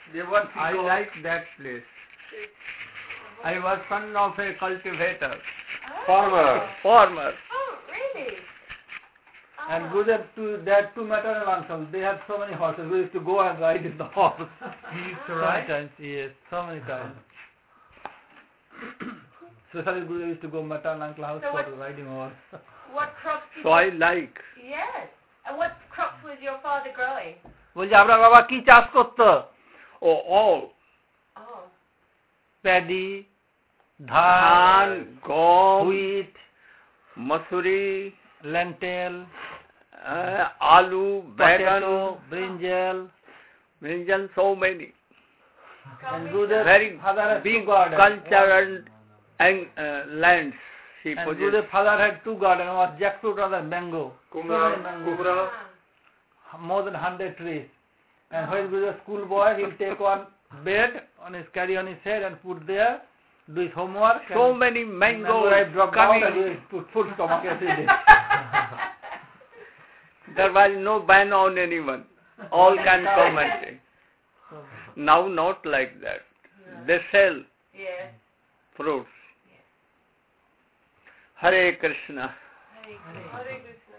They want to I go. like that place. I was son of a cultivator, Farmer. farmer. Oh, really? And there are two maternal uncles. They had so many horses. We used to go and ride in the horse. He used to So ride? many times, yes, so many times. Especially we used to go maternal uncle house So for what- riding horse. What crops did So I like. Yes. And what crops was your father growing? বলছি আপনার বাবা কি চাষ করতো? Oh, all. Oh. Paddy, Dhan, gom, wheat, masuri, lentil, aloo, bagan, potato, brinjal, so many. and Gurudev Very father had big two gardens. culture and lands. He And possessed. Gurudev father had two gardens, was jackfruit or mango. So many mangoes. More than 100 trees. And when he was a school boy, he'll take one bed on his carry on his head and put there, do his homework. So and many mangoes ripe drop down coming. and he put full stomach every day. There was no ban on anyone. All can come and take. Now not like that. They sell Yes. fruits. Hare Krishna. Hare Krishna.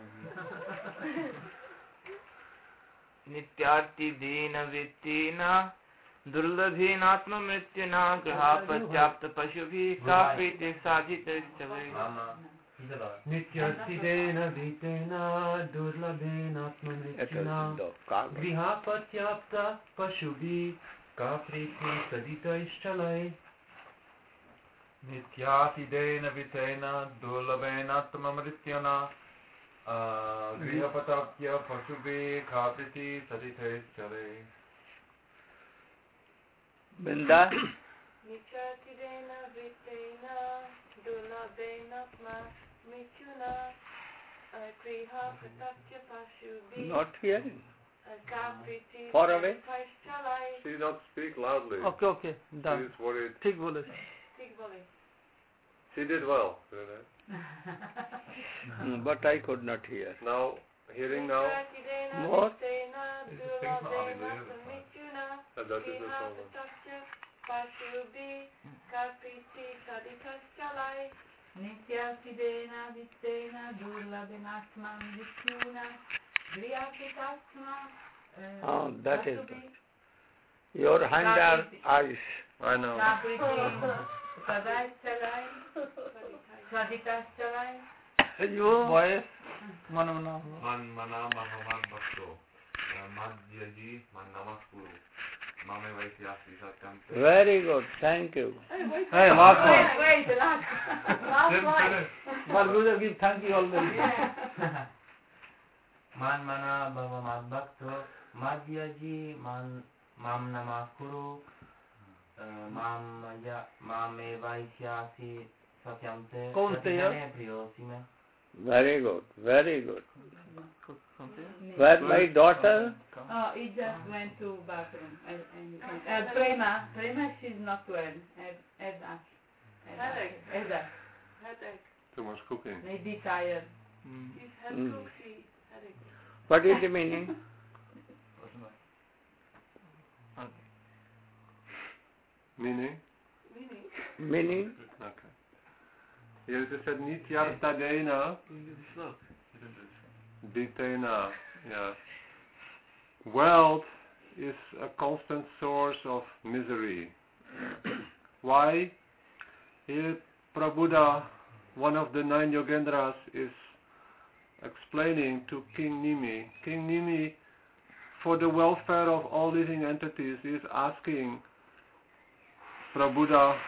नित्यार्ति दीन वित्तीना दुर्लभेनात्म मृत्युना गृहापत्याप्त पशुभिः का प्रीति साधित नित्यसिदेन वितेन दुर्लभेनात्ममृत्युना गृहापत्याप्त पशुभिः का प्रीति सदितैश्चलै नित्यातिदेन वितेन दुर्लभेनात्ममृत्युना गृहपताप्य पशुभिः खादिति सदितैश्चलै Binda. Nityatidena vitena dulabhenatma mityuna kriha patatya pashubi Not hearing. kapriti Far away. paishchalai. She did not speak loudly. Okay, okay, She done. is worried. ठीक बोले. Tik bole. She did well. But I could not hear. Now, hearing now, Nityatidena More? vitena dulabhenatma mityuna that is the kriha problem. patatya pashubi kapriti sadikaschalai. Nityatidena vittena durlabhenatman vityuna griyapitatma Oh, that is good. Your hand are eyes. I know. kapriti sadaischalai sadikaschalai. You? Voice, मन मना. Man mana mahaman bhakto madhyaji man namaskuru mame vaisyasi satyam. Very good. Thank you. Hey, last one. Wait, the last line. But Gurudev give thank you already. Man mana bhava madbhakto madhyaji mam namaskuru mame vaisyasi satyamte कौन से है? priyosi mein. Very good. Very good. Where my daughter? Oh, he just went to bathroom. And Prema, she's not well. Eda. Too much cooking. Maybe tired. She's had Mm. coffee. Headache. What is the meaning? Meaning? Meaning? Okay. Here it is said nityartadena ditena. Yeah. Wealth is a constant source of misery. Why? Here Prabhupada, one of the 9 Yogendras, is explaining to King Nimi. King Nimi, for the welfare of all living entities, is asking Prabhupada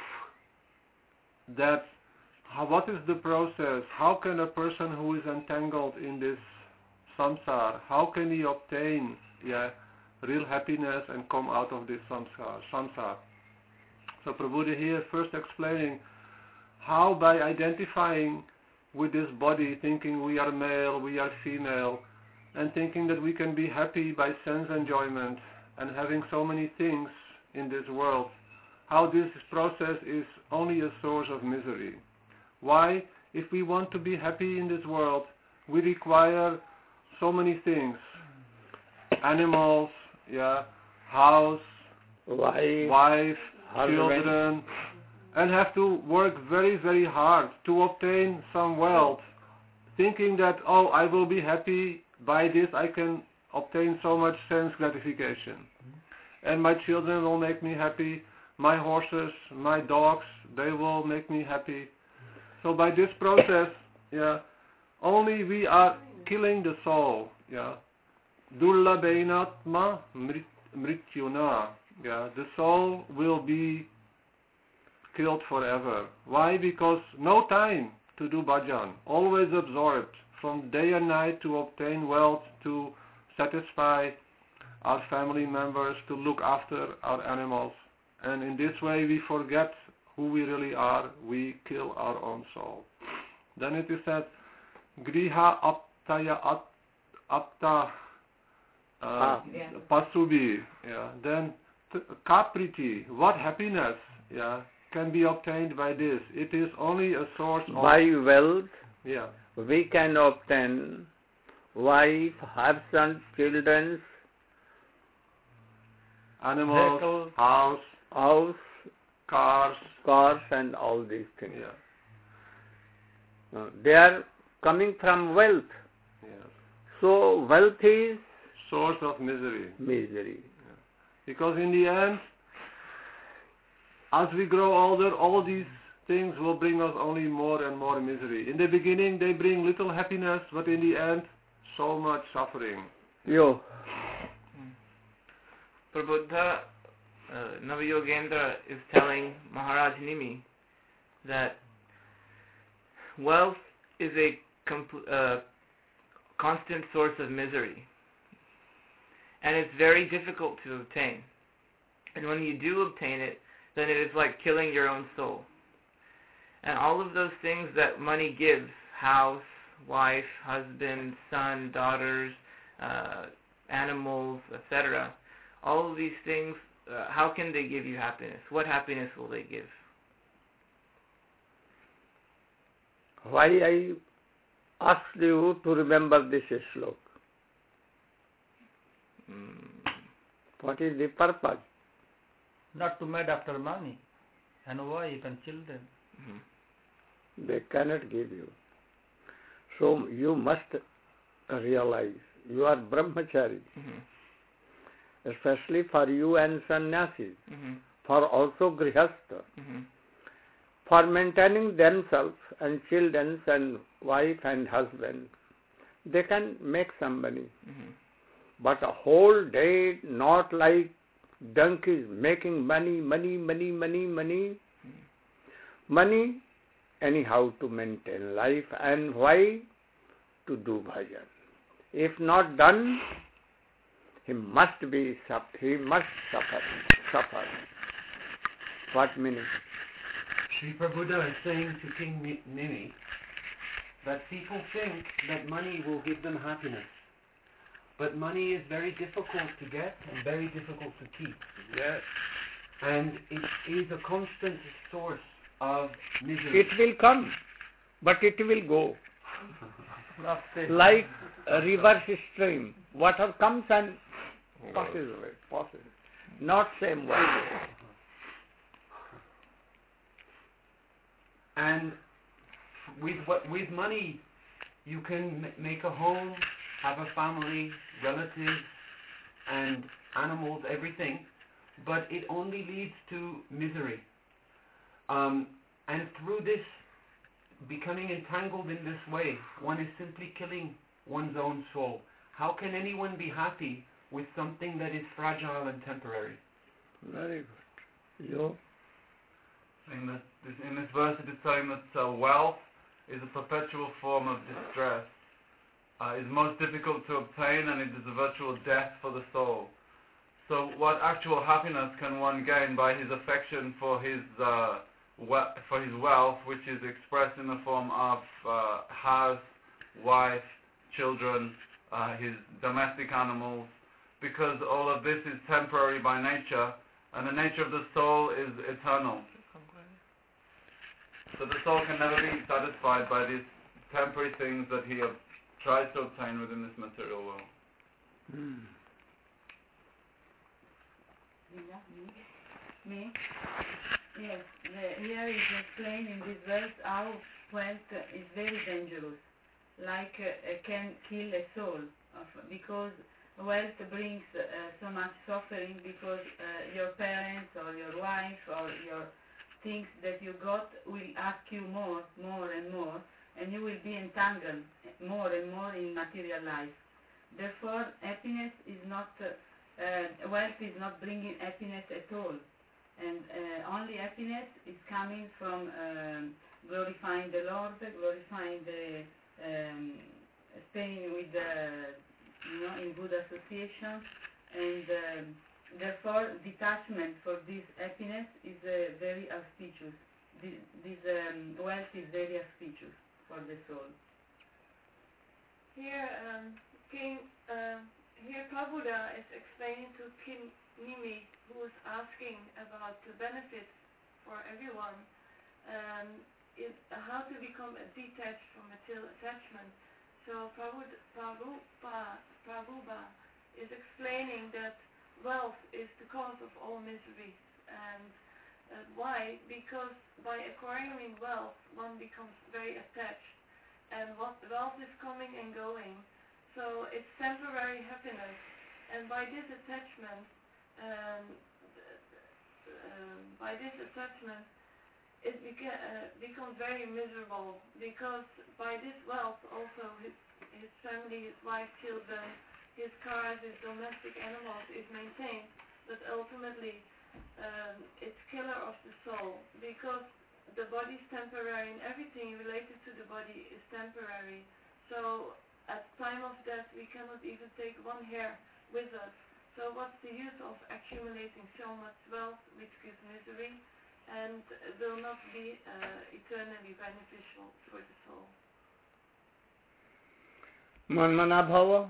that what is the process? How can a person who is entangled in this samsara, how can he obtain real happiness and come out of this samsara? So Prabhupada here first explaining how by identifying with this body, thinking we are male, we are female, and thinking that we can be happy by sense enjoyment and having so many things in this world, how this process is only a source of misery. Why? If we want to be happy in this world, we require so many things. Animals, house, wife, husband, children, and have to work very, very hard to obtain some wealth, thinking that, oh, I will be happy by this, I can obtain so much sense gratification. And my children will make me happy, my horses, my dogs, they will make me happy. So by this process, only we are killing the soul. Dullabhainatma mrityuna. The soul will be killed forever. Why? Because no time to do bhajan. Always absorbed from day and night to obtain wealth, to satisfy our family members, to look after our animals. And in this way we forget who we really are. We kill our own soul. Then it is said, Griha aptaya apta pasubi. Then kapriti, what happiness can be obtained by this? It is only a source of... By wealth, we can obtain wife, husband, children, animals, vehicle, house, cars, and all these things. They are coming from wealth. So wealth is source of misery. Because in the end, as we grow older, all these things will bring us only more and more misery. In the beginning, they bring little happiness, but in the end, so much suffering. Prabhupada Navayogendra is telling Maharaj Nimi that wealth is a constant source of misery, and it's very difficult to obtain. And when you do obtain it, then it is like killing your own soul. And all of those things that money gives, house, wife, husband, son, daughters, animals, etc., all of these things, how can they give you happiness? What happiness will they give? Why I asked you to remember this slok? What is the purpose? Not to mad after money and wife and children. They cannot give you. So you must realize you are brahmachari. Especially for you and sannyasis, for also grihastha, for maintaining themselves and children and wife and husband, they can make some money. But a whole day, not like donkeys making money, anyhow to maintain life. And why? To do bhajan. If not done, he must suffer. What meaning? Sri Prabhupada is saying to King Nimi that people think that money will give them happiness. But money is very difficult to get and very difficult to keep. Yes. And it is a constant source of misery. It will come, but it will go. Like a reverse stream. Water comes and passes away. Not same way. And with money, you can make a home, have a family, relatives, and animals, everything, but it only leads to misery. And through this, becoming entangled in this way, one is simply killing one's own soul. How can anyone be happy with something that is fragile and temporary? Very good. You? In this verse it is saying that wealth is a perpetual form of distress. It is most difficult to obtain, and it is a virtual death for the soul. So what actual happiness can one gain by his affection for his wealth, which is expressed in the form of house, wife, children, his domestic animals, because all of this is temporary by nature, and the nature of the soul is eternal. So the soul can never be satisfied by these temporary things that he tries to obtain within this material world. Me? Yes. Here is explained in this verse how wealth is very dangerous. Like can kill a soul because wealth brings so much suffering because your parents or your wife or your things that you got will ask you more and more, and you will be entangled more and more in material life. Therefore, happiness is not, wealth is not bringing happiness at all. And only happiness is coming from glorifying the Lord, glorifying the, staying with the, in good association, and therefore detachment for this happiness is very auspicious. This wealth is very auspicious for the soul. Here, here Prabhupada is explaining to King Nimi, who is asking about the benefits for everyone, how to become detached from material attachment. So Prabhupada is explaining that wealth is the cause of all miseries. And why? Because by acquiring wealth, one becomes very attached. And wealth is coming and going. So it's temporary happiness. And by this attachment, it becomes very miserable, because by this wealth also his family, his wife, children, his cars, his domestic animals is maintained, but ultimately it's killer of the soul, because the body is temporary and everything related to the body is temporary. So at time of death we cannot even take one hair with us. So what's the use of accumulating so much wealth which gives misery and will not be eternally beneficial for the soul? Manmana Bhava.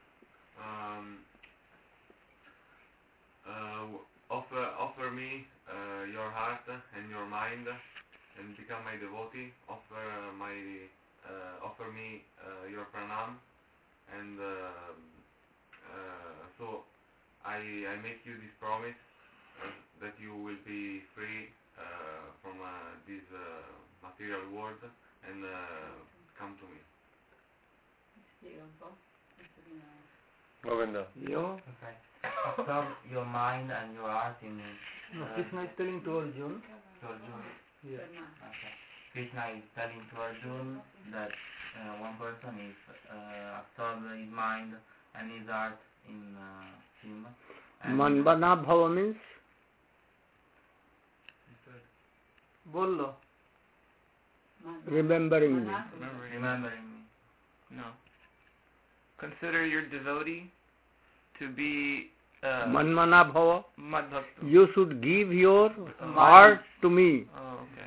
Offer me your heart and your mind and become my devotee. Offer me your pranam, and so I make you this promise that you will be free from this material world and come to me. Govinda. You? Okay. Absorb your mind and your heart in... Krishna is telling to Arjun. To Arjun? Yes. Okay. Krishna is telling to Arjun that one person is absorbed his mind and his heart in him. Manmana Bhava means? Bollo. Remembering me. Remembering me. No. Consider your devotee to be Manmana Bhava. Madbhakta. You should give your heart to me. Oh, okay.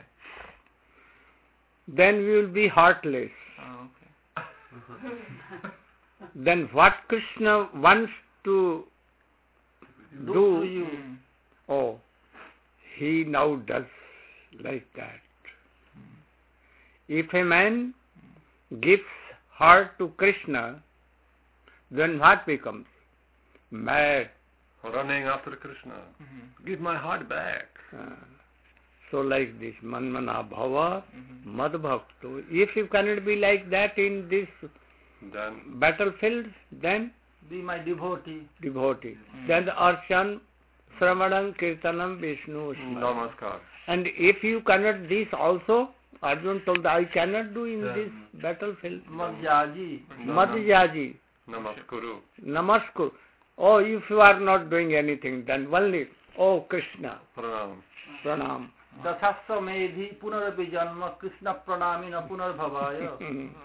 Then we will be heartless. Oh, okay. Then what Krishna wants to do, you. Oh, he now does like that. If a man gives heart to Krishna, then what becomes? Mad. Running after Krishna. Give my heart back. So like this, Manmana Bhava, Madbhakto. If you cannot be like that in this battlefield, then be my devotee. Then Archan, Sravanam, Kirtanam, Vishnu, Namaskar. And if you cannot this also, Arjun told, I cannot do in this battlefield. Madhyaji. Namaskuru. Namaskar. Oh, if you are not doing anything, then only, oh Krishna. Pranam. Dathasya medhi punarapi janma Krishna pranamina punarbhavaya.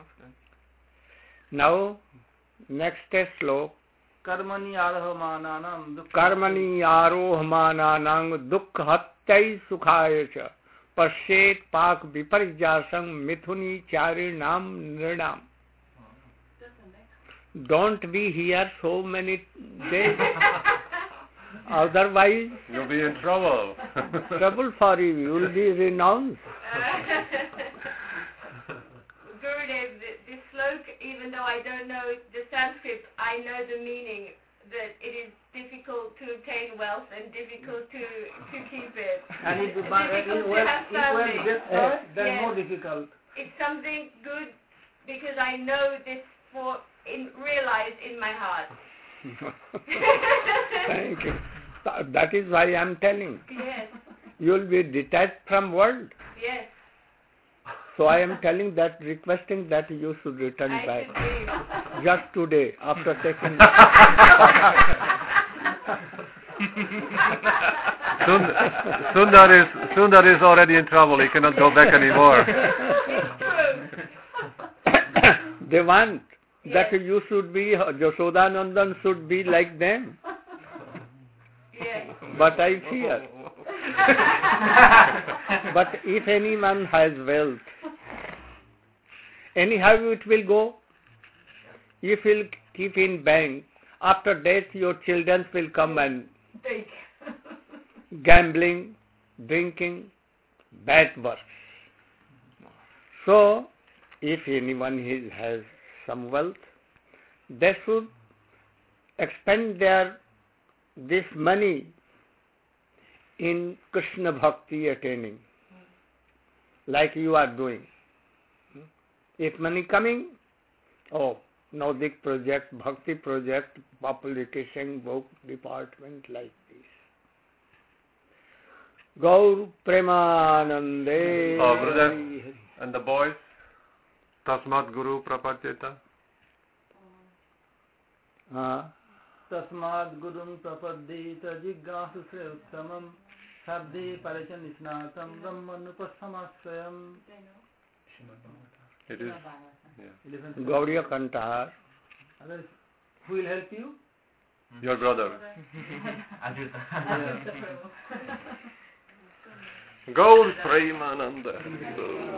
Now, next slok. Karmani arohamananam dukkha hattai sukhaya cha pashet pak viparjasam mithuni charinam nrinam. Don't be here so many days. Otherwise, you'll be in trouble. Trouble for you. You will be renounced. Gurudev, this sloka, even though I don't know the Sanskrit, I know the meaning. that it is difficult to obtain wealth and difficult to keep it. And if Difficult to have family. then Yes. more difficult. It's something good because I know this realized in my heart. Thank you. That is why I am telling. Yes. You will be detached from world. Yes. So I am telling that, requesting that you should return back. Just today, after taking. Sundar is already in trouble. He cannot go back anymore. They want that you should be, Yashodanandan should be like them. Yes. But I fear. But if anyone has wealth, anyhow it will go. If you keep in bank, after death your children will come and gambling, drinking, bad works. So, if anyone has some wealth, they should expend this money in Krishna Bhakti attaining, like you are doing. If money coming, Naudik project, Bhakti project, publication, book department like this. Gaur Premanande. Brothers and the boys, Tasmat Guru Prapadyeta. Tasmat Gurun Prapadyeta Jignasu Sre Uttamam Sabde Parachan Isnatam Brahmanupassamasayam. It is. Gauriya Kantar. Who will help you? Your brother. Gaur Premananda.